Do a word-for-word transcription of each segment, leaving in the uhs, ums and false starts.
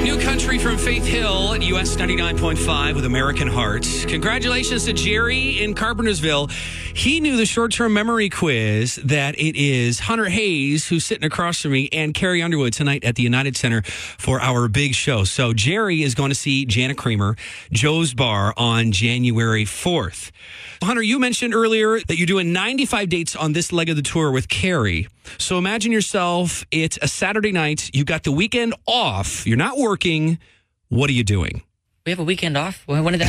New country from Faith Hill at U S ninety-nine point five with American Heart. Congratulations to Jerry in Carpentersville. He knew the short-term memory quiz that it is Hunter Hayes who's sitting across from me and Carrie Underwood tonight at the United Center for our big show. So Jerry is going to see Jana Kramer, Joe's Bar, on January fourth. Hunter, you mentioned earlier that you're doing ninety-five dates on this leg of the tour with Carrie. So imagine yourself, it's a Saturday night, you got the weekend off, you're not working. What are you doing? We have a weekend off? When did that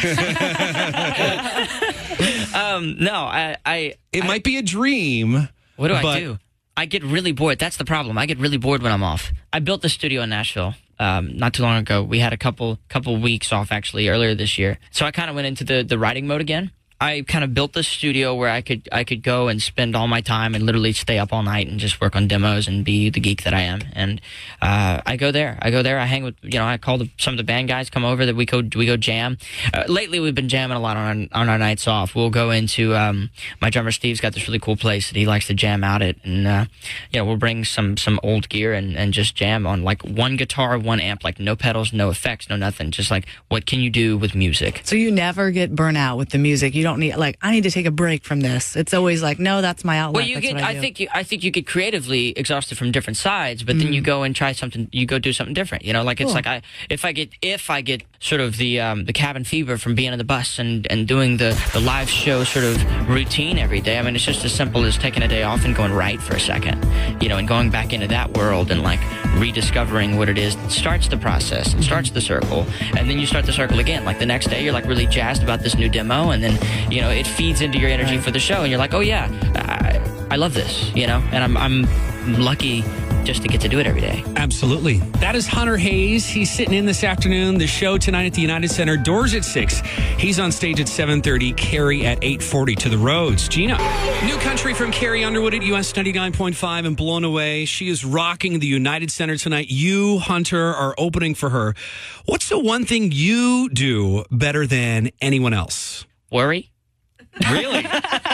happen? um, no, I, I... It I, might be a dream. What do but... I do? I get really bored. That's the problem. I get really bored when I'm off. I built the studio in Nashville um, not too long ago. We had a couple couple weeks off, actually, earlier this year. So I kind of went into the, the writing mode again. I kind of built the studio where I could I could go and spend all my time and literally stay up all night and just work on demos and be the geek that I am. And uh, I go there. I go there. I hang with, you know, I call the, some of the band guys come over that we go we go jam. Uh, lately, we've been jamming a lot on our, on our nights off. We'll go into um, my drummer Steve's got this really cool place that he likes to jam out at, and uh, you know, we'll bring some some old gear and, and just jam on like one guitar, one amp, like no pedals, no effects, no nothing. Just like, what can you do with music? So you never get burnt out with the music. You don't need like I need to take a break from this. It's always like, no, that's my outlet. Well, you that's get. what I, I think you. I think you get creatively exhausted from different sides, but mm. then you go and try something. You go do something different. You know, like it's cool. like I. If I get. If I get sort of the um, the cabin fever from being on the bus and and doing the the live show sort of routine every day. I mean, it's just as simple as taking a day off and going right for a second. You know, and going back into that world and like rediscovering what it is that starts the process and starts the circle, and then you start the circle again. Like the next day, you're like really jazzed about this new demo, and then you know it feeds into your energy for the show, and you're like, oh yeah, I, I love this, you know, and I'm I'm lucky just to get to do it every day. Absolutely. That is Hunter Hayes. He's sitting in this afternoon. The show tonight at the United Center. Doors at six. He's on stage at seven thirty. Carrie at eight forty. To the roads. Gina. New country from Carrie Underwood at U S ninety-nine point five and Blown Away. She is rocking the United Center tonight. You, Hunter, are opening for her. What's the one thing you do better than anyone else? Worry. Really?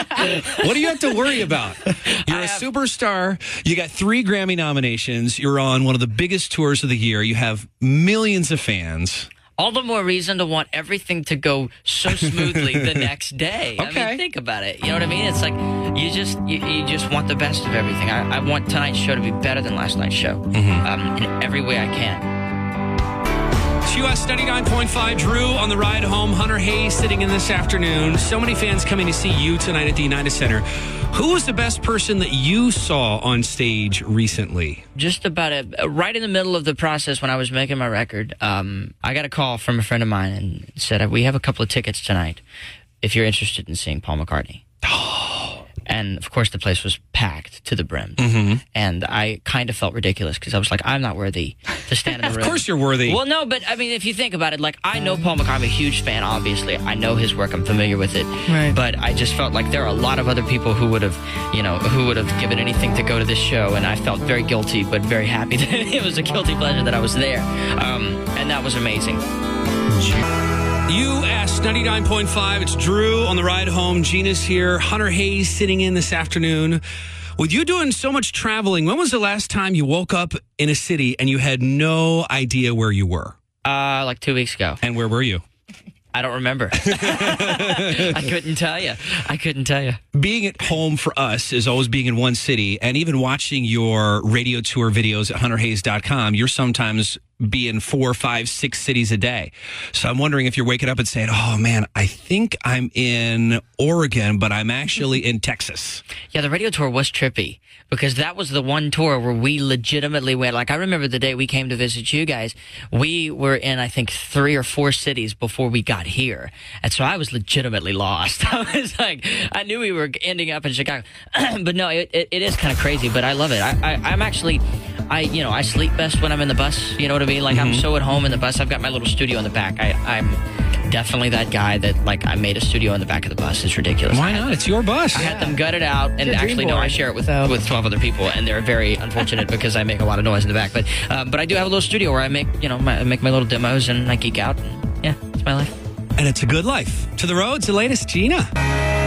What do you have to worry about? You're a have, superstar. You got three Grammy nominations. You're on one of the biggest tours of the year. You have millions of fans. All the more reason to want everything to go so smoothly the next day. Okay. I mean, think about it. You know what I mean? It's like you just you, you just want the best of everything. I, I want tonight's show to be better than last night's show mm-hmm. um, in every way I can. U S ninety-nine point five, Drew on the ride home. Hunter Hayes sitting in this afternoon. So many fans coming to see you tonight at the United Center. Who was the best person that you saw on stage recently? Just about a, right in the middle of the process when I was making my record, um, I got a call from a friend of mine and said, we have a couple of tickets tonight if you're interested in seeing Paul McCartney. And, of course, the place was packed to the brim. Mm-hmm. And I kind of felt ridiculous because I was like, I'm not worthy to stand in the room. Of course you're worthy. Well, no, but, I mean, if you think about it, like, I know Paul McCartney. I'm a huge fan, obviously. I know his work. I'm familiar with it. Right. But I just felt like there are a lot of other people who would have, you know, who would have given anything to go to this show. And I felt very guilty, but very happy that it was a guilty pleasure that I was there. Um, and that was amazing. U S ninety-nine point five, it's Drew on the ride home. Gina's here. Hunter Hayes sitting in this afternoon. With you doing so much traveling, when was the last time you woke up in a city and you had no idea where you were? Uh, like two weeks ago. And where were you? I don't remember. I couldn't tell you. I couldn't tell you. Being at home for us is always being in one city, and even watching your radio tour videos at hunter hayes dot com, you're sometimes be in four, five, six cities a day. So I'm wondering if you're waking up and saying, oh, man, I think I'm in Oregon, but I'm actually in Texas. Yeah, the radio tour was trippy because that was the one tour where we legitimately went. Like, I remember the day we came to visit you guys, we were in, I think, three or four cities before we got here. And so I was legitimately lost. I was like, I knew we were ending up in Chicago. But no, it, it, it is kind of crazy, but I love it. I, I, I'm actually... I, you know, I sleep best when I'm in the bus. You know what I mean? Like, mm-hmm. I'm so at home in the bus. I've got my little studio in the back. I, I'm definitely that guy that, like, I made a studio in the back of the bus. It's ridiculous. Why not? It's your bus. I had them gutted out. And actually, no, I share it with, so. with twelve other people. And they're very unfortunate because I make a lot of noise in the back. But um, but I do have a little studio where I make, you know, my, I make my little demos and I geek out. And, yeah, it's my life. And it's a good life. To the roads, the latest, Gina.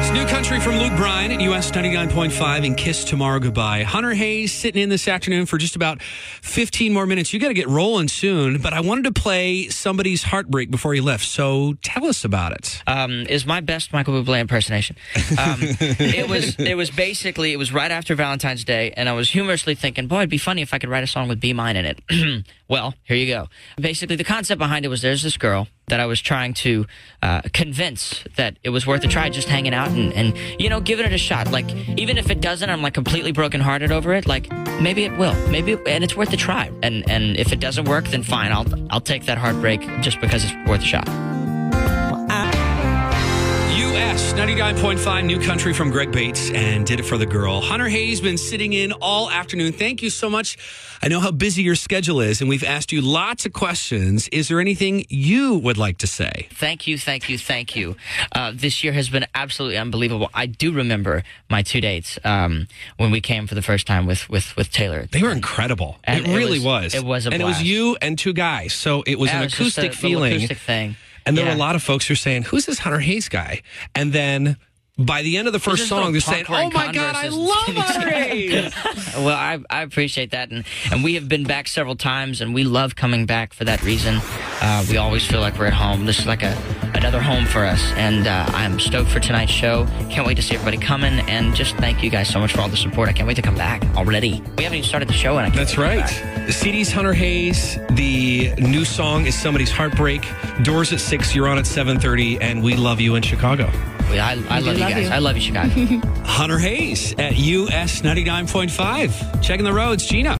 It's New Country from Luke Bryan at U S ninety-nine point five and Kiss Tomorrow Goodbye. Hunter Hayes sitting in this afternoon for just about fifteen more minutes. You got to get rolling soon, but I wanted to play Somebody's Heartbreak before you left, so tell us about it. Um, is my best Michael Bublé impersonation. Um, it was it was basically, it was right after Valentine's Day, and I was humorously thinking, boy, it'd be funny if I could write a song with Be Mine in it. Well, here you go. Basically, the concept behind it was there's this girl that I was trying to uh, convince that it was worth a try, just hanging out and, and, you know, giving it a shot. Like, even if it doesn't, I'm, like, completely brokenhearted over it. Like, maybe it will. Maybe, it, and it's worth a try. And and if it doesn't work, then fine. I'll I'll take that heartbreak just because it's worth a shot. U S ninety-nine point five New Country from Greg Bates and Did It For The Girl. Hunter Hayes been sitting in all afternoon. Thank you so much. I know how busy your schedule is, and we've asked you lots of questions. Is there anything you would like to say? Thank you, thank you, thank you. Uh, this year has been absolutely unbelievable. I do remember my two dates um, when we came for the first time with, with, with Taylor. They were incredible. And it really was, was. It was a And blast. it was you and two guys, so it was Yeah, an it was just acoustic a little feeling. acoustic thing. And there Yeah. were a lot of folks who are saying, who's this Hunter Hayes guy? And then by the end of the first Just song, they're little saying, punk oh wearing my God, I Converses. love Hunter Hayes. Well, I, I appreciate that, and, and we have been back several times, and we love coming back for that reason. Uh, we always feel like we're at home. This is like a another home for us, and uh, I'm stoked for tonight's show. Can't wait to see everybody coming, and just thank you guys so much for all the support. I can't wait to come back already. We haven't even started the show, and I can't That's wait to come right. back. The C D's Hunter Hayes. The new song is Somebody's Heartbreak. Doors at six. You're on at seven thirty, and we love you in Chicago. We- I, I love you love guys. you. I love you, Chicago. Hunter Hayes at U S ninety-nine point five. Checking the roads. Gina.